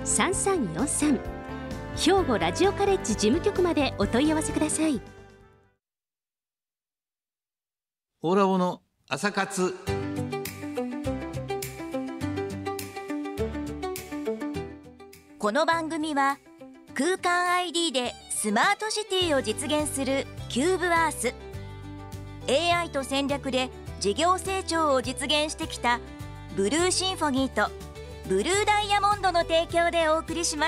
3343、兵庫ラジオカレッジ事務局までお問い合わせください。 オーラボの朝活。 この番組は空間 ID でスマートシティを実現するキューブアース、 AI と戦略で事業成長を実現してきたブルーシンフォニーとブルーダイヤモンドの提供でお送りします。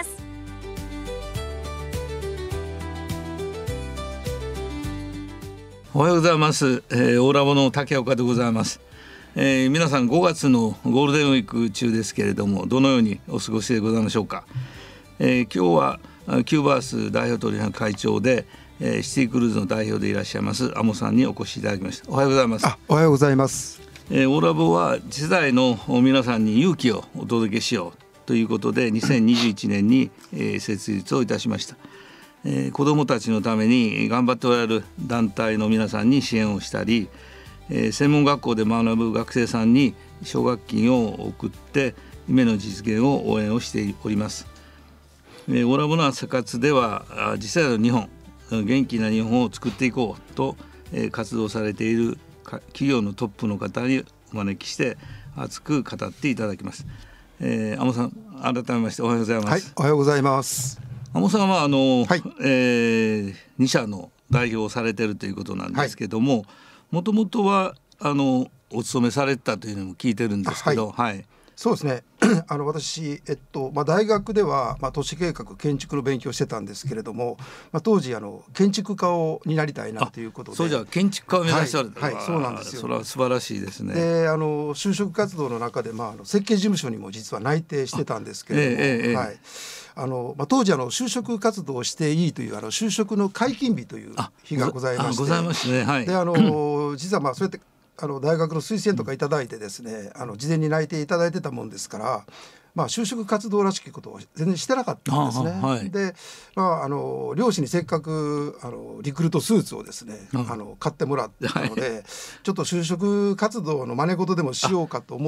おはようございます。オーラボの竹岡でございます。皆さん5月のゴールデンウィーク中ですけれども、どのようにお過ごしでございましょうか。今日はキューバース代表取締役会長で、シティクルーズの代表でいらっしゃいますアモさんにお越しいただきました。おはようございます。 おはようございます。 オーラボは次世代の皆さんに勇気をお届けしようということで2021年に、設立をいたしました。子どもたちのために頑張っておられる団体の皆さんに支援をしたり、専門学校で学ぶ学生さんに奨学金を送って夢の実現を応援をしております。オーラボの朝活では次世代の日本、元気な日本を作っていこうと、活動されている企業のトップの方にお招きして熱く語っていただきます。アモさん、改めましておはようございます。 はい、おはようございます。 アモさんは2社の代表をされているということなんですけども、もともとはお勤めされてたというのも聞いてるんですけど、 そうですね私、大学では、都市計画建築の勉強してたんですけれども、当時建築家になりたいなということで。 そうじゃあ建築家を目指された。 そうなんですよ。 それは素晴らしいですね。 で就職活動の中で、設計事務所にも実は内定してたんですけれども、当時就職活動をしていいという就職の解禁日という日がございまして、 ございますね。 で実はそうやって大学の推薦とかいただいてですね、事前に内定いただいてたもんですから、就職活動らしきことを全然してなかったんですね。で、両親にせっかくリクルートスーツをですね買ってもらったので、ちょっと就職活動の真似事でもしようかと思って、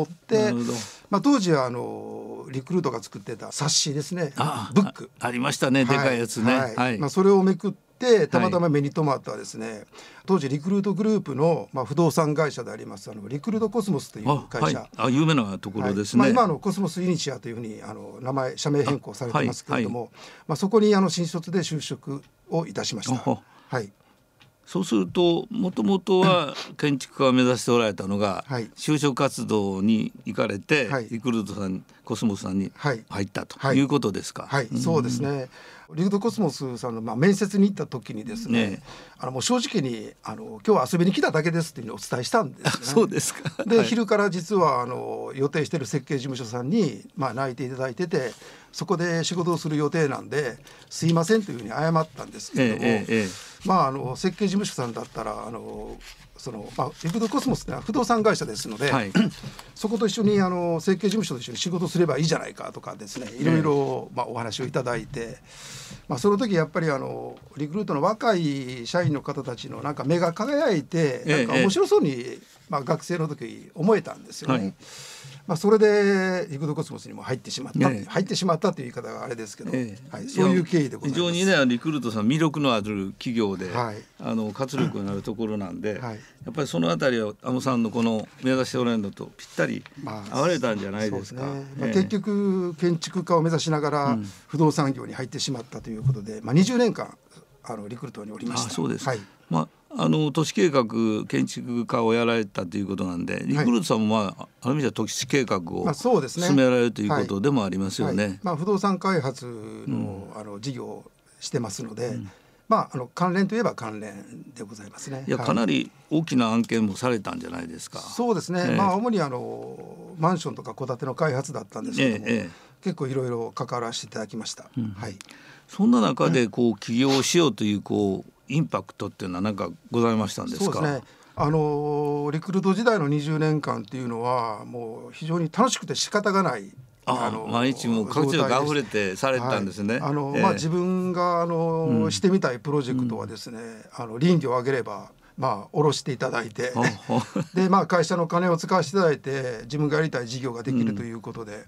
当時はリクルートが作ってた冊子ですね、ブックありましたね、でかいやつね。 それをめくってたまたま目に留まったですね、当時リクルートグループの、不動産会社でありますリクルートコスモスという会社、 有名なところですね。 今コスモスイニシアというふうに社名変更されてますけれども、そこに新卒で就職をいたしました。 そうするともともとは建築家を目指しておられたのが、就職活動に行かれて、リクルートさんコスモスさんに入ったということですか。 そうですね。リクルートコスモスさんの、面接に行った時にですね、もう正直に今日は遊びに来ただけですっていうのをお伝えしたんですね。 そうですか。 で、昼から実は予定している設計事務所さんに、内定いただいてて、そこで仕事をする予定なんですいませんというふうに謝ったんですけれども、設計事務所さんだったらリクルートコスモスってのは不動産会社ですので、そこと一緒に設計事務所と一緒に仕事すればいいじゃないかとかですね、いろいろお話をいただいて、その時やっぱりリクルートの若い社員の方たちのなんか目が輝いて、なんか面白そうに、学生の時思えたんですよね。それでリクルートコスモスにも入ってしまったという言い方があれですけど、そういう経緯でございます。 非常にね、リクルートさん魅力のある企業で、活力のあるところなんで、やっぱりそのあたりはアモさんのこの目指しておられるのとぴったり合われたんじゃないですか。 結局建築家を目指しながら不動産業に入ってしまったということで、20年間リクルートにおりました。 そうです。都市計画建築家をやられたということなんで、リクルートさんもある意味では都市計画を進められるということでもありますよね。 不動産開発の事業をしてますので、関連といえば関連でございますね。 かなり大きな案件もされたんじゃないですか。 そうですね。主にマンションとか戸建ての開発だったんですけども、結構いろいろ関わらせていただきました。 そんな中で起業しようというインパクトっていうのは何かございましたんですか。 そうですね。リクルート時代の20年間っていうのはもう非常に楽しくて仕方がない。 毎日も活力あふれてされてたんですね。 自分がしてみたいプロジェクトはですね、林業を上げれば下ろしていただいてで、会社の金を使わせていただいて自分がやりたい事業ができるということで、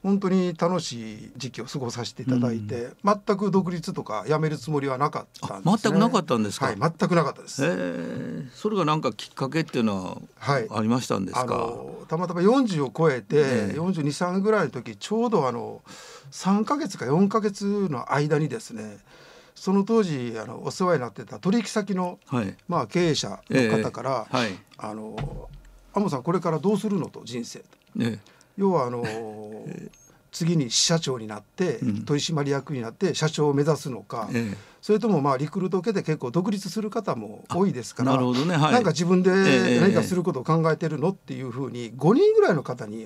本当に楽しい時期を過ごさせていただいて、全く独立とか辞めるつもりはなかったんですね。 全くなかったんですか。 はい、全くなかったです。 それがなんかきっかけっていうのはありましたんですか。 たまたま40を超えて、42、3ぐらいの時、ちょうど3ヶ月か4ヶ月の間にですね、その当時お世話になってた取引先の、経営者の方から、亞門さんこれからどうするのと、人生と、要は次に支社長になって取締役になって社長を目指すのか、それともリクルートを受けて結構独立する方も多いですから、なんか自分で何かすることを考えてるのっていうふうに5人ぐらいの方に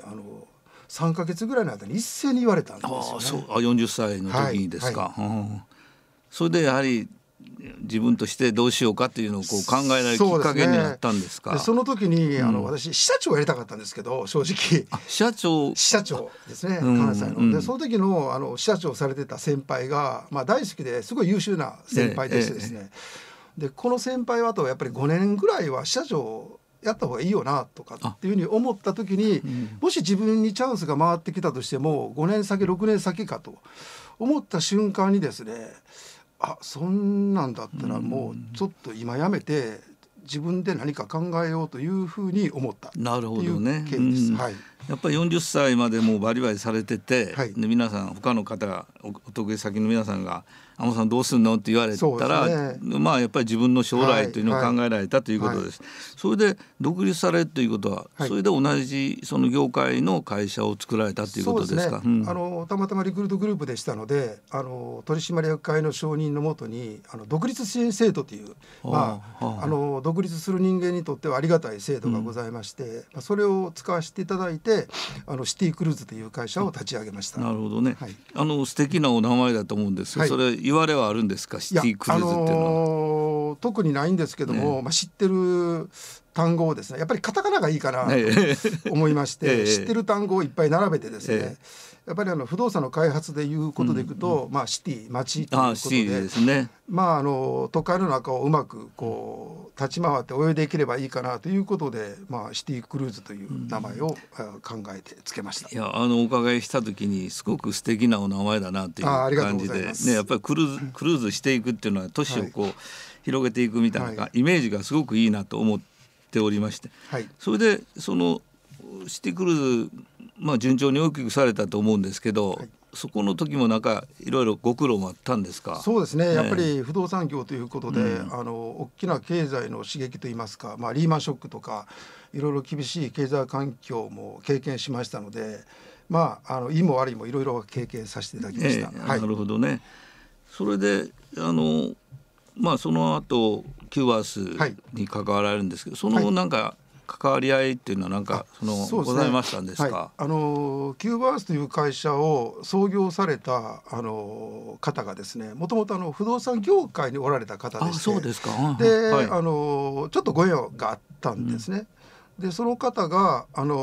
3ヶ月ぐらいの間に一斉に言われたんですよね。 40歳の時にですか。それでやはり自分としてどうしようかっていうのをこう考えられるきっかけになったんですか。 でその時に私支社長をやりたかったんですけど、正直支社長ですね、関西の。でその時の支社長をされてた先輩が、大好きですごい優秀な先輩でしてですね、でこの先輩はあとやっぱり5年ぐらいは支社長やった方がいいよなとかっていうふうに思った時に、もし自分にチャンスが回ってきたとしても5年先6年先かと思った瞬間にですね、そんなんだったらもうちょっと今やめて自分で何か考えようというふうに思ったっていう経緯です。 やっぱり40歳までもうバリバリされてて、で皆さん他の方がお得意先の皆さんが亞門さんどうすんのって言われたら、やっぱり自分の将来というのを考えられたということです。それで独立されるということは、それで同じその業界の会社を作られたということですか。 たまたまリクルートグループでしたので、取締役会の承認のもとに独立支援制度という、独立する人間にとってはありがたい制度がございまして、それを使わせていただいてシティクルーズという会社を立ち上げました。 なるほどね。素敵なお名前だと思うんですが、それ言われはあるんですか、シティクルーズっていうのは。 特にないんですけども、知ってる単語をですね、やっぱりカタカナがいいかなと思いまして、知ってる単語をいっぱい並べてですね、やっぱり不動産の開発でいうことでいくと、シティ町ということで、 ですね、 都会の中をうまくこう立ち回って泳いでいければいいかなということで、シティクルーズという名前を考えてつけました。 いやお伺いした時にすごく素敵なお名前だなという感じで、やっぱりクルーズしていくっていうのは都市をこう、広げていくみたいなイメージがすごくいいなと思っておりまして、それでそのシティクルーズ、順調に大きくされたと思うんですけど、そこの時もなんかいろいろご苦労もあったんですか。 そうですね、やっぱり不動産業ということで、大きな経済の刺激といいますか、リーマンショックとかいろいろ厳しい経済環境も経験しましたので、いいも悪いもいろいろ経験させていただきました。 なるほどね。それでその後キューバースに関わられるんですけど、そのなんか関わり合いっていうのはなんかございましたんですか。 キューバースという会社を創業された方がですね、もともと不動産業界におられた方でして、 そうですか。 で、ちょっとご縁があったんですね。でその方が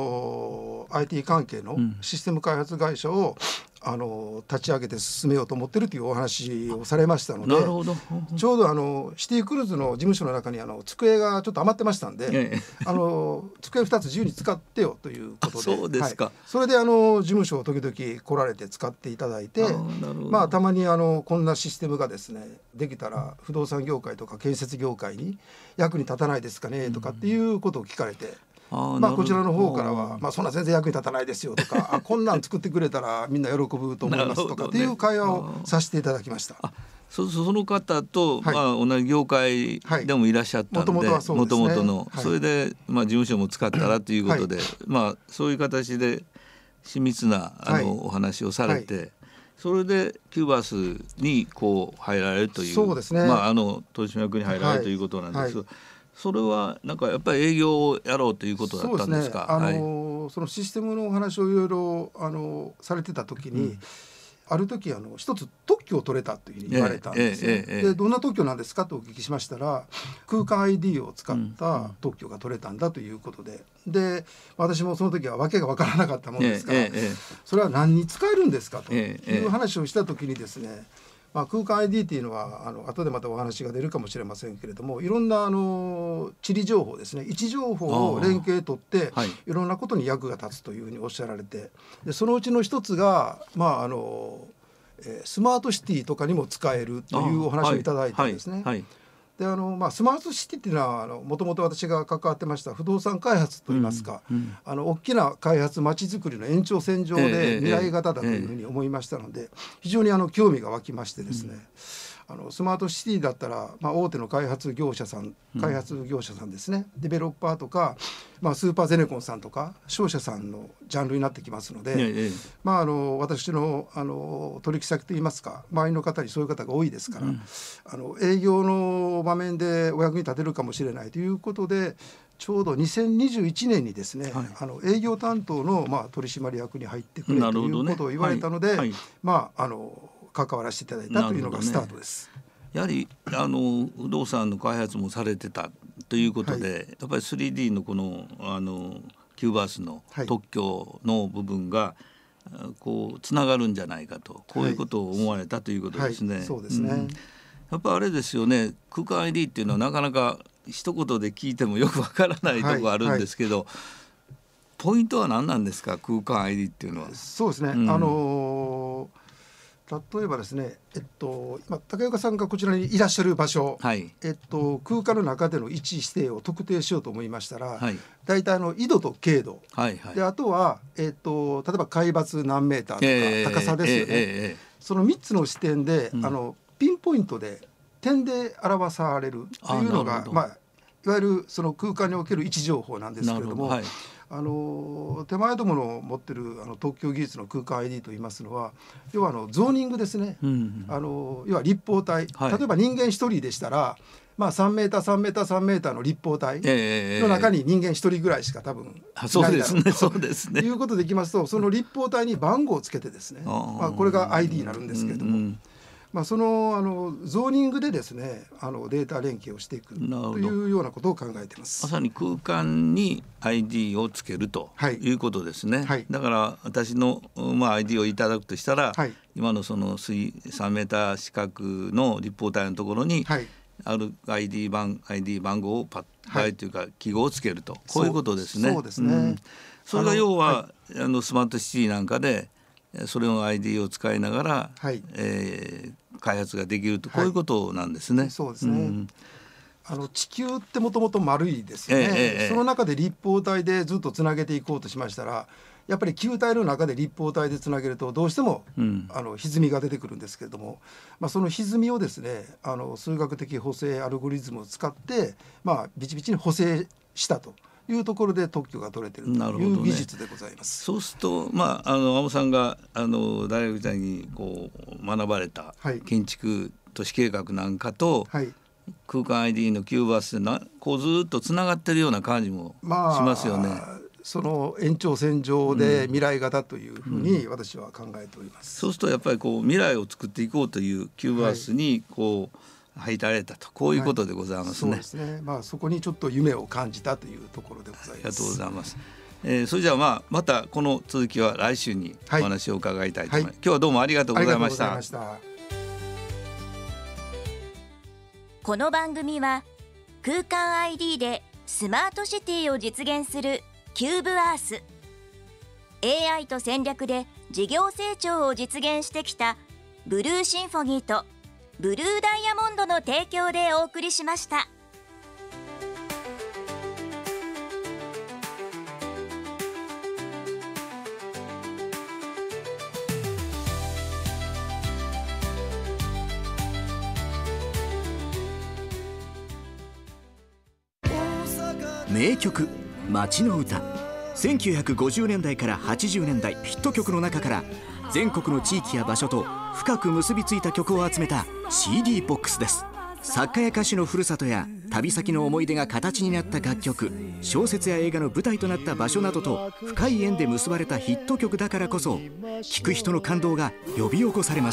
IT 関係のシステム開発会社を立ち上げて進めようと思ってるというお話をされましたので、ちょうどシティクルーズの事務所の中に机がちょっと余ってましたんで、机2つ自由に使ってよということで、 そうですか。 それで事務所を時々来られて使っていただいて、たまにこんなシステムがですねできたら不動産業界とか建設業界に役に立たないですかねとかっていうことを聞かれて、こちらの方からは、そんな全然役に立たないですよとかこんなん作ってくれたらみんな喜ぶと思いますとかっていう会話をさせていただきました。 その方と、同じ業界でもいらっしゃったので、もともとの、それで、事務所も使ったらということで、そういう形で親密なお話をされて、それでキューバースにこう入られるという、 そうですね、 取締役に入られるということなんですけど、それはなんかやっぱり営業をやろうということだったんですか。 そのシステムのお話をいろいろされてた時に、ある時一つ特許を取れたというふうに言われたんですね。でどんな特許なんですかとお聞きしましたら、空間 ID を使った特許が取れたんだということで、で私もその時は訳が分からなかったものですから、それは何に使えるんですかという話をした時にですね、 空間 ID っていうのは後でまたお話が出るかもしれませんけれども、いろんな地理情報ですね、位置情報を連携取って、いろんなことに役が立つというふうにおっしゃられて、でそのうちの一つが、スマートシティとかにも使えるというお話をいただいたんですね。でスマートシティっていうのはもともと私が関わってました不動産開発といいますか、大きな開発まちづくりの延長線上で未来型だというふうに思いましたので、非常に興味が湧きましてですね、スマートシティだったら、大手の開発業者さんですね、デベロッパーとか、スーパーゼネコンさんとか商社さんのジャンルになってきますので、私の取引先といいますか、周りの方にそういう方が多いですから、営業の場面でお役に立てるかもしれないということで、ちょうど2021年にですね、営業担当の取締役に入ってくれということを言われたので、関わらせていただいたというのがスタートです。 やはり不動産の開発もされてたということで、やっぱり 3D のこのキューバースの特許の部分がこうつながるんじゃないかと、こういうことを思われたということですね。 そうですね。 やっぱあれですよね、空間 ID っていうのはなかなか一言で聞いてもよくわからないところあるんですけど、ポイントは何なんですか、空間 ID っていうのは。 そうですね、例えばですね、今竹岡さんがこちらにいらっしゃる場所、空間の中での位置指定を特定しようと思いましたら、だいたい緯度と経度、であとは、例えば海抜何メーターとか高さですよね、その3つの視点で、ピンポイントで点で表されるというのが、いわゆるその空間における位置情報なんですけれども、手前どもの持ってる特許技術の空間 ID といいますのは、要はゾーニングですね、要は立方体、例えば人間1人でしたら、3メーター3メーター3メーターの立方体の中に人間1人ぐらいしか多分いないだろうということでいきますと、その立方体に番号をつけてですね、これが ID になるんですけれども、そのゾーニングでですね、データ連携をしていくというようなことを考えています。 まさに空間に ID をつけるということですね。だから私の、ID をいただくとしたら、今のその3メーター四角の立方体のところに、ある ID 番号をパッというか記号をつけると、こういうことですね。 そうですね。 それが要は、スマートシティなんかでそれの ID を使いながら、開発ができると、こういうことなんですね。 そうですね。地球ってもともと丸いですよね。その中で立方体でずっとつなげていこうとしましたら、やっぱり球体の中で立方体でつなげるとどうしても、歪みが出てくるんですけれども、その歪みをですね、数学的補正アルゴリズムを使って、ビチビチに補正したというところで特許が取れているという技術でございます。 そうすると、天野さんが大学時代にこう学ばれた建築都市計画なんかと、空間 ID のキューバースでこうずっとつながってるような感じもしますよね。 その延長線上で未来型というふうに私は考えております。 そうするとやっぱりこう未来を作っていこうというキューバースにこう入られたと、こういうことでございますね。 そうですね。そこにちょっと夢を感じたというところでございます。 ありがとうございます。それじゃあまたこの続きは来週にお話を伺いたいと思います。今日はどうもありがとうございました。 この番組は空間 ID でスマートシティを実現するキューブアース、 AI と戦略で事業成長を実現してきたブルーシンフォニーとブルーダイヤモンドの提供でお送りしました。 名曲街の歌、1950年代から80年代ヒット曲の中から全国の地域や場所と深く結びついた曲を集めた CD ボックスです。作家や歌手のふるさとや旅先の思い出が形になった楽曲、小説や映画の舞台となった場所などと深い縁で結ばれたヒット曲だからこそ、聴く人の感動が呼び起こされます。